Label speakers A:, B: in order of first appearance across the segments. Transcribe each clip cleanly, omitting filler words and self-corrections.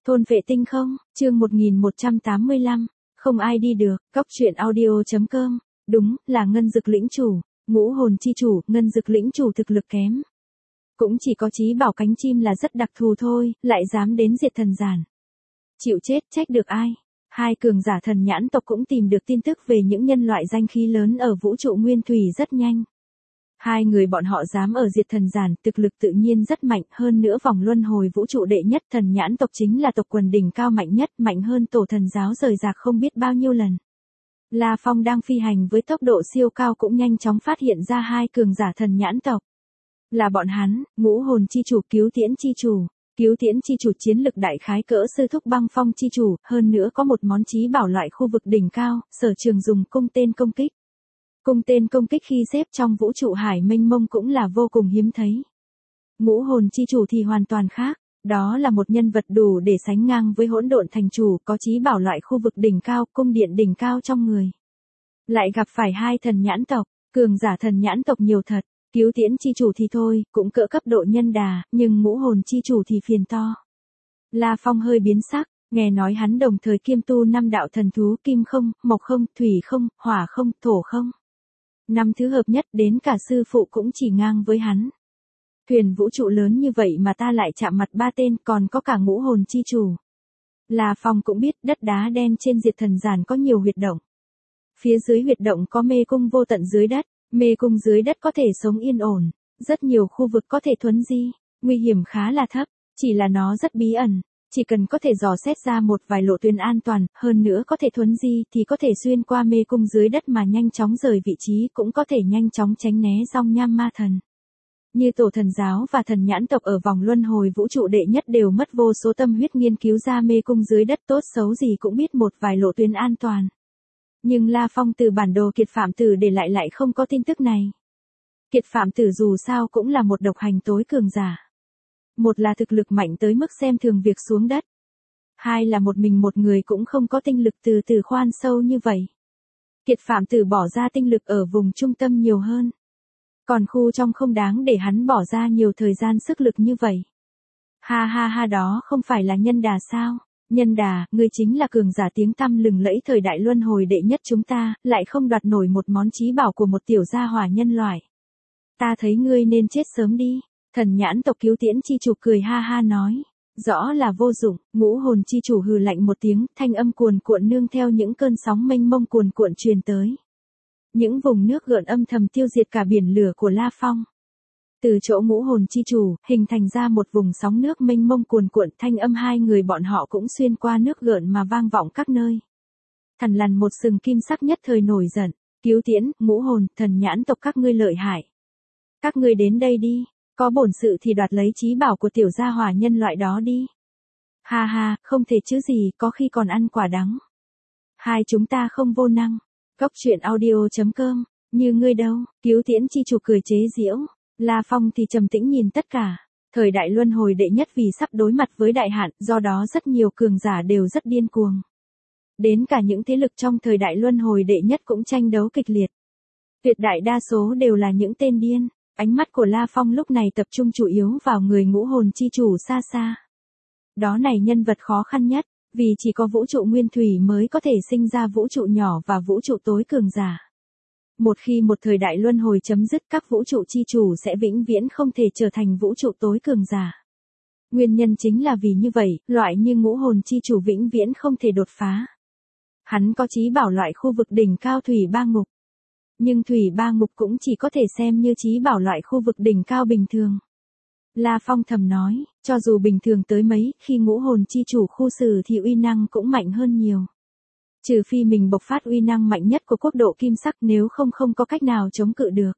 A: Thôn vệ tinh không, chương 1185, không ai đi được, Cóc truyện audio.com, đúng, là ngân dực lĩnh chủ, ngũ hồn chi chủ, ngân dực lĩnh chủ thực lực kém. Cũng chỉ có chí bảo cánh chim là rất đặc thù thôi, lại dám đến diệt thần giản. Chịu chết, trách được ai? Hai cường giả thần nhãn tộc cũng tìm được tin tức về những nhân loại danh khí lớn ở vũ trụ nguyên thủy rất nhanh. Hai người bọn họ dám ở diệt thần giản, thực lực tự nhiên rất mạnh, hơn nữa vòng luân hồi vũ trụ đệ nhất thần nhãn tộc chính là tộc quần đỉnh cao mạnh nhất, mạnh hơn tổ thần giáo rời rạc không biết bao nhiêu lần. La Phong đang phi hành với tốc độ siêu cao cũng nhanh chóng phát hiện ra hai cường giả thần nhãn tộc. Là bọn hắn, ngũ hồn chi chủ, cứu tiễn chi chủ. Cứu tiễn chi chủ chiến lực đại khái cỡ sư thúc băng phong chi chủ, hơn nữa có một món chí bảo loại khu vực đỉnh cao, sở trường dùng cung tên công kích. Cung tên công kích khi xếp trong vũ trụ hải mênh mông cũng là vô cùng hiếm thấy. Ngũ hồn chi chủ thì hoàn toàn khác, đó là một nhân vật đủ để sánh ngang với hỗn độn thành chủ, có chí bảo loại khu vực đỉnh cao, cung điện đỉnh cao trong người. Lại gặp phải hai thần nhãn tộc, cường giả thần nhãn tộc nhiều thật. Cứu tiễn chi chủ thì thôi, cũng cỡ cấp độ nhân đà, nhưng ngũ hồn chi chủ thì phiền to. La Phong hơi biến sắc, nghe nói hắn đồng thời kiêm tu 5 đạo thần thú kim không, mộc không, thủy không, hỏa không, thổ không. 5 thứ hợp nhất, đến cả sư phụ cũng chỉ ngang với hắn. Thuyền vũ trụ lớn như vậy mà ta lại chạm mặt 3 tên, còn có cả ngũ hồn chi chủ. La Phong cũng biết đất đá đen trên diệt thần giản có nhiều huyệt động. Phía dưới huyệt động có mê cung vô tận dưới đất. Mê cung dưới đất có thể sống yên ổn, rất nhiều khu vực có thể thuấn di, nguy hiểm khá là thấp, chỉ là nó rất bí ẩn, chỉ cần có thể dò xét ra một vài lộ tuyến an toàn, hơn nữa có thể thuấn di thì có thể xuyên qua mê cung dưới đất mà nhanh chóng rời vị trí, cũng có thể nhanh chóng tránh né dòng nham ma thần. Như tổ thần giáo và thần nhãn tộc ở vòng luân hồi vũ trụ đệ nhất đều mất vô số tâm huyết nghiên cứu ra mê cung dưới đất, tốt xấu gì cũng biết một vài lộ tuyến an toàn. Nhưng La Phong từ bản đồ Kiệt Phạm Tử để lại không có tin tức này. Kiệt Phạm Tử dù sao cũng là một độc hành tối cường giả. Một là thực lực mạnh tới mức xem thường việc xuống đất. Hai là một mình một người cũng không có tinh lực từ từ khoan sâu như vậy. Kiệt Phạm Tử bỏ ra tinh lực ở vùng trung tâm nhiều hơn. Còn khu trong không đáng để hắn bỏ ra nhiều thời gian sức lực như vậy. Ha ha ha, đó không phải là nhân đà sao? Nhân đà, ngươi chính là cường giả tiếng tăm lừng lẫy thời đại luân hồi đệ nhất chúng ta, lại không đoạt nổi một món chí bảo của một tiểu gia hỏa nhân loại. Ta thấy ngươi nên chết sớm đi. Thần nhãn tộc cứu tiễn chi chủ cười ha ha nói. Rõ là vô dụng, ngũ hồn chi chủ hừ lạnh một tiếng, thanh âm cuồn cuộn nương theo những cơn sóng mênh mông cuồn cuộn truyền tới. Những vùng nước gợn âm thầm tiêu diệt cả biển lửa của La Phong. Từ chỗ ngũ hồn chi chủ, hình thành ra một vùng sóng nước mênh mông cuồn cuộn, thanh âm hai người bọn họ cũng xuyên qua nước gợn mà vang vọng các nơi. Thằn lằn một sừng kim sắc nhất thời nổi giận, cứu tiễn, ngũ hồn, thần nhãn tộc các ngươi lợi hại. Các ngươi đến đây đi, có bổn sự thì đoạt lấy chí bảo của tiểu gia hỏa nhân loại đó đi. Ha ha, không thể chứ gì, có khi còn ăn quả đắng. Hai chúng ta không vô năng. Cóc truyện audio.com, như ngươi đâu, cứu tiễn chi chủ cười chế giễu. La Phong thì trầm tĩnh nhìn tất cả. Thời đại luân hồi đệ nhất vì sắp đối mặt với đại hạn, do đó rất nhiều cường giả đều rất điên cuồng. Đến cả những thế lực trong thời đại luân hồi đệ nhất cũng tranh đấu kịch liệt. Tuyệt đại đa số đều là những tên điên. Ánh mắt của La Phong lúc này tập trung chủ yếu vào người ngũ hồn chi chủ xa xa. Đó này nhân vật khó khăn nhất, vì chỉ có vũ trụ nguyên thủy mới có thể sinh ra vũ trụ nhỏ và vũ trụ tối cường giả. Một khi một thời đại luân hồi chấm dứt, các vũ trụ chi chủ sẽ vĩnh viễn không thể trở thành vũ trụ tối cường giả. Nguyên nhân chính là vì như vậy, loại như ngũ hồn chi chủ vĩnh viễn không thể đột phá. Hắn có chí bảo loại khu vực đỉnh cao thủy ba ngục. Nhưng thủy ba ngục cũng chỉ có thể xem như chí bảo loại khu vực đỉnh cao bình thường. La Phong thầm nói, cho dù bình thường tới mấy, khi ngũ hồn chi chủ khu xử thì uy năng cũng mạnh hơn nhiều. Trừ phi mình bộc phát uy năng mạnh nhất của quốc độ kim sắc, nếu không có cách nào chống cự được.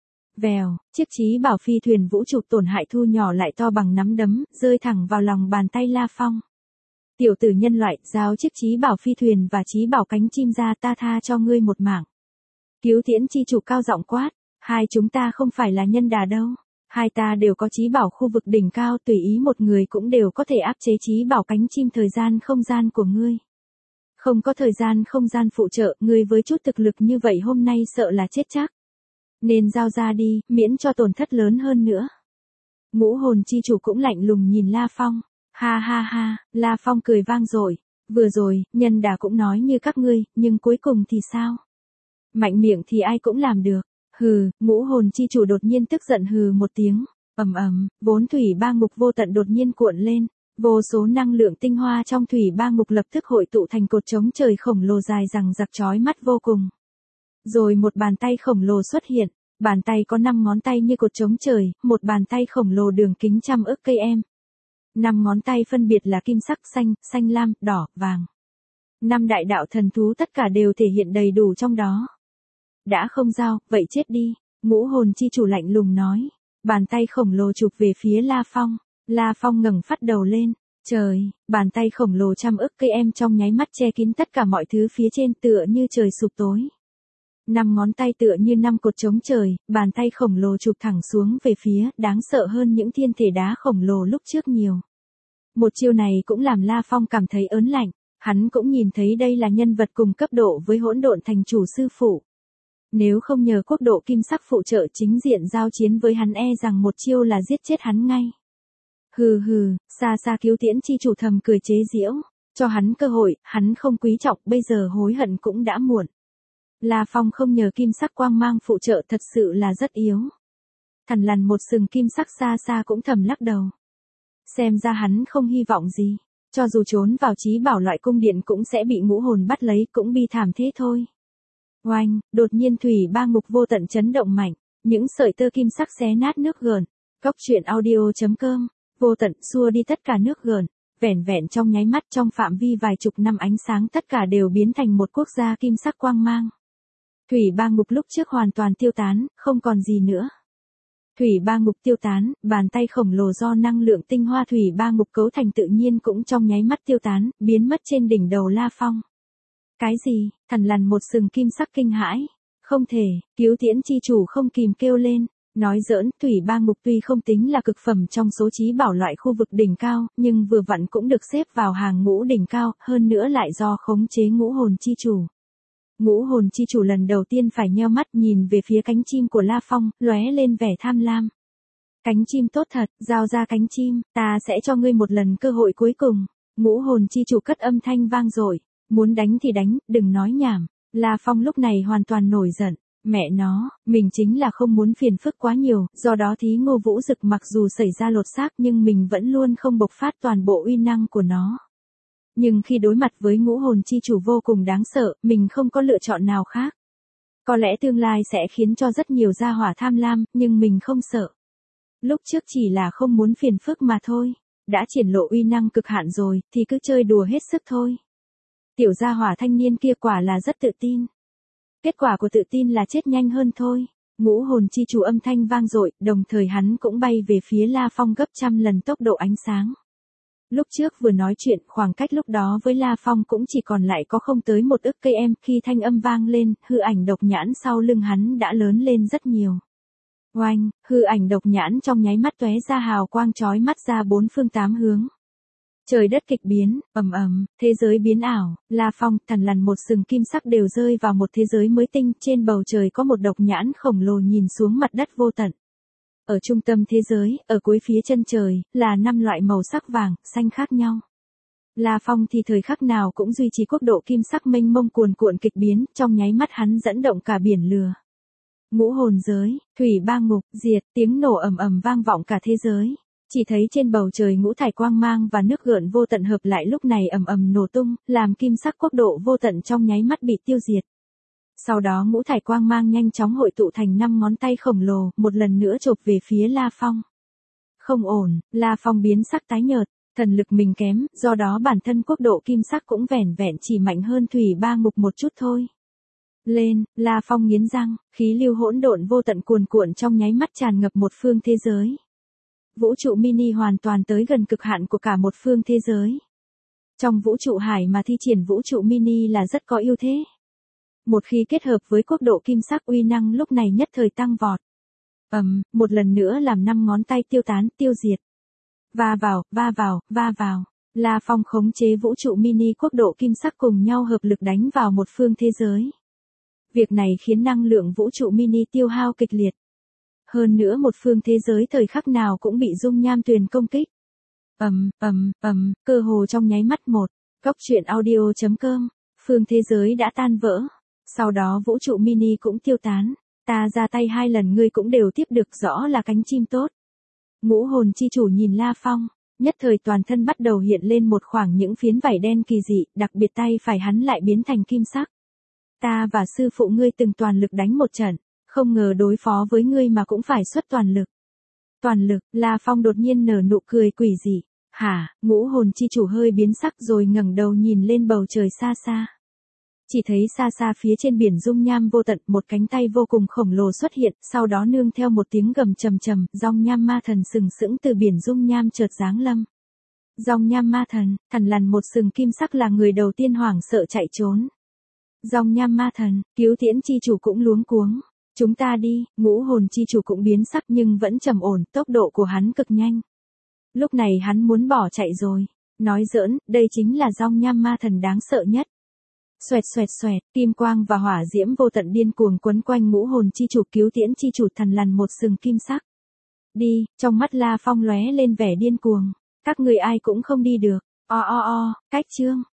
A: Vèo, chiếc chí bảo phi thuyền vũ trụ tổn hại thu nhỏ lại to bằng nắm đấm, rơi thẳng vào lòng bàn tay La Phong. Tiểu tử nhân loại, giao chiếc chí bảo phi thuyền và chí bảo cánh chim ra, ta tha cho ngươi một mạng. Cứu tiễn chi chủ cao giọng quát, hai chúng ta không phải là nhân đà đâu. Hai ta đều có chí bảo khu vực đỉnh cao, tùy ý một người cũng đều có thể áp chế chí bảo cánh chim thời gian không gian của ngươi. Không có thời gian không gian phụ trợ, ngươi với chút thực lực như vậy hôm nay sợ là chết chắc. Nên giao ra đi, miễn cho tổn thất lớn hơn nữa. Ngũ hồn chi chủ cũng lạnh lùng nhìn La Phong. Ha ha ha, La Phong cười vang dội. Vừa rồi, nhân đà cũng nói như các ngươi, nhưng cuối cùng thì sao? Mạnh miệng thì ai cũng làm được. Hừ, ngũ hồn chi chủ đột nhiên tức giận hừ một tiếng. Vốn thủy ba ngục vô tận đột nhiên cuộn lên. Vô số năng lượng tinh hoa trong thủy ba ngục lập tức hội tụ thành cột trống trời khổng lồ dài rằng giặc chói mắt vô cùng. Rồi một bàn tay khổng lồ xuất hiện. Bàn tay có 5 ngón tay như cột trống trời, một bàn tay khổng lồ đường kính trăm ức cây em. 5 ngón tay phân biệt là kim sắc, xanh, xanh lam, đỏ, vàng. 5 đại đạo thần thú tất cả đều thể hiện đầy đủ trong đó. Đã không giao, vậy chết đi, ngũ hồn chi chủ lạnh lùng nói. Bàn tay khổng lồ chụp về phía La Phong. La Phong ngẩng phát đầu lên. Trời, bàn tay khổng lồ trăm ức cây em trong nháy mắt che kín tất cả mọi thứ phía trên tựa như trời sụp tối. 5 ngón tay tựa như 5 cột trống trời, bàn tay khổng lồ chụp thẳng xuống về phía, đáng sợ hơn những thiên thể đá khổng lồ lúc trước nhiều. Một chiêu này cũng làm La Phong cảm thấy ớn lạnh, hắn cũng nhìn thấy đây là nhân vật cùng cấp độ với hỗn độn thành chủ sư phụ. Nếu không nhờ quốc độ kim sắc phụ trợ chính diện giao chiến với hắn e rằng một chiêu là giết chết hắn ngay. Hừ hừ, xa xa Cứu Tiễn chi chủ thầm cười chế giễu, cho hắn cơ hội, hắn không quý trọng, bây giờ hối hận cũng đã muộn. La Phong không nhờ kim sắc quang mang phụ trợ thật sự là rất yếu. Thằn lằn một sừng kim sắc xa xa cũng thầm lắc đầu. Xem ra hắn không hy vọng gì, cho dù trốn vào trí bảo loại cung điện cũng sẽ bị ngũ hồn bắt lấy, cũng bi thảm thế thôi. Oanh, đột nhiên thủy ba ngục vô tận chấn động mạnh, những sợi tơ kim sắc xé nát nước gợn. Cốc truyện audio.com, vô tận xua đi tất cả nước gợn, vẻn vẹn trong nháy mắt trong phạm vi vài chục năm ánh sáng tất cả đều biến thành một quốc gia kim sắc quang mang. Thủy ba ngục lúc trước hoàn toàn tiêu tán, không còn gì nữa. Thủy ba ngục tiêu tán, bàn tay khổng lồ do năng lượng tinh hoa thủy ba ngục cấu thành tự nhiên cũng trong nháy mắt tiêu tán, biến mất trên đỉnh đầu La Phong. Cái gì? Thằn lằn một sừng kim sắc kinh hãi. Không thể, Cứu Tiễn chi chủ không kìm kêu lên. Nói giỡn, thủy ba ngục tuy không tính là cực phẩm trong số trí bảo loại khu vực đỉnh cao, nhưng vừa vặn cũng được xếp vào hàng ngũ đỉnh cao, hơn nữa lại do khống chế ngũ hồn chi chủ. Ngũ hồn chi chủ lần đầu tiên phải nheo mắt nhìn về phía cánh chim của La Phong, lóe lên vẻ tham lam. Cánh chim tốt thật, giao ra cánh chim, ta sẽ cho ngươi một lần cơ hội cuối cùng. Ngũ hồn chi chủ cất âm thanh vang dội, muốn đánh thì đánh, đừng nói nhảm. La Phong lúc này hoàn toàn nổi giận. Mẹ nó, mình chính là không muốn phiền phức quá nhiều, do đó Thí Ngô Vũ Dực mặc dù xảy ra lột xác nhưng mình vẫn luôn không bộc phát toàn bộ uy năng của nó. Nhưng khi đối mặt với ngũ hồn chi chủ vô cùng đáng sợ, mình không có lựa chọn nào khác. Có lẽ tương lai sẽ khiến cho rất nhiều gia hỏa tham lam, nhưng mình không sợ. Lúc trước chỉ là không muốn phiền phức mà thôi. Đã triển lộ uy năng cực hạn rồi, thì cứ chơi đùa hết sức thôi. Tiểu gia hỏa thanh niên kia quả là rất tự tin. Kết quả của tự tin là chết nhanh hơn thôi. Ngũ hồn chi chủ âm thanh vang dội, đồng thời hắn cũng bay về phía La Phong gấp trăm lần tốc độ ánh sáng. Lúc trước vừa nói chuyện, khoảng cách lúc đó với La Phong cũng chỉ còn lại có không tới 1 ức cây em, khi thanh âm vang lên, hư ảnh độc nhãn sau lưng hắn đã lớn lên rất nhiều. Oanh, hư ảnh độc nhãn trong nháy mắt tóe ra hào quang chói mắt ra 4 phương 8 hướng. Trời đất kịch biến, thế giới biến ảo, La Phong, thằn lằn một sừng kim sắc đều rơi vào một thế giới mới tinh, trên bầu trời có một độc nhãn khổng lồ nhìn xuống mặt đất vô tận. Ở trung tâm thế giới, ở cuối phía chân trời, là 5 loại màu sắc vàng, xanh khác nhau. La Phong thì thời khắc nào cũng duy trì quốc độ kim sắc mênh mông cuồn cuộn kịch biến, trong nháy mắt hắn dẫn động cả biển lửa. Ngũ hồn giới, thủy ba ngục, diệt, tiếng nổ ầm vang vọng cả thế giới. Chỉ thấy trên bầu trời ngũ thải quang mang và nước gợn vô tận hợp lại lúc này ầm nổ tung, làm kim sắc quốc độ vô tận trong nháy mắt bị tiêu diệt. Sau đó ngũ thải quang mang nhanh chóng hội tụ thành 5 ngón tay khổng lồ, một lần nữa chộp về phía La Phong. Không ổn, La Phong biến sắc tái nhợt, thần lực mình kém, do đó bản thân quốc độ kim sắc cũng vẻn vẹn chỉ mạnh hơn thủy ba ngục một chút thôi. Lên, La Phong nghiến răng, khí lưu hỗn độn vô tận cuồn cuộn trong nháy mắt tràn ngập một phương thế giới. Vũ trụ mini hoàn toàn tới gần cực hạn của cả một phương thế giới. Trong vũ trụ hải mà thi triển vũ trụ mini là rất có ưu thế. Một khi kết hợp với quốc độ kim sắc uy năng lúc này nhất thời tăng vọt. Một lần nữa làm 5 ngón tay tiêu tán, tiêu diệt. Va vào. La Phong khống chế vũ trụ mini quốc độ kim sắc cùng nhau hợp lực đánh vào một phương thế giới. Việc này khiến năng lượng vũ trụ mini tiêu hao kịch liệt. Hơn nữa một phương thế giới thời khắc nào cũng bị dung nham tuyền công kích. Cơ hồ trong nháy mắt một. Cốc truyện audio.com. Phương thế giới đã tan vỡ. Sau đó vũ trụ mini cũng tiêu tán. Ta ra tay 2 lần ngươi cũng đều tiếp được, rõ là cánh chim tốt. Ngũ hồn chi chủ nhìn La Phong, nhất thời toàn thân bắt đầu hiện lên một khoảng những phiến vảy đen kỳ dị, đặc biệt tay phải hắn lại biến thành kim sắc. Ta và sư phụ ngươi từng toàn lực đánh một trận, không ngờ đối phó với ngươi mà cũng phải xuất toàn lực. Toàn lực, La Phong đột nhiên nở nụ cười quỷ dị. Hả, ngũ hồn chi chủ hơi biến sắc rồi ngẩng đầu nhìn lên bầu trời xa xa. Chỉ thấy xa xa phía trên biển dung nham vô tận, một cánh tay vô cùng khổng lồ xuất hiện, sau đó nương theo một tiếng gầm trầm trầm, dòng nham ma thần sừng sững từ biển dung nham chợt giáng lâm. Dòng nham ma thần, thằn lằn một sừng kim sắc là người đầu tiên hoảng sợ chạy trốn. Dòng nham ma thần, Cứu Tiễn chi chủ cũng luống cuống. Chúng ta đi, ngũ hồn chi chủ cũng biến sắc nhưng vẫn trầm ổn, tốc độ của hắn cực nhanh. Lúc này hắn muốn bỏ chạy rồi. Nói giỡn, đây chính là dòng nham ma thần đáng sợ nhất. Xoẹt xoẹt xoẹt, kim quang và hỏa diễm vô tận điên cuồng quấn quanh ngũ hồn chi chủ Cứu Tiễn chi chủ thằn lằn một sừng kim sắc. Đi, trong mắt La Phong lóe lên vẻ điên cuồng. Các người ai cũng không đi được. Cách chương.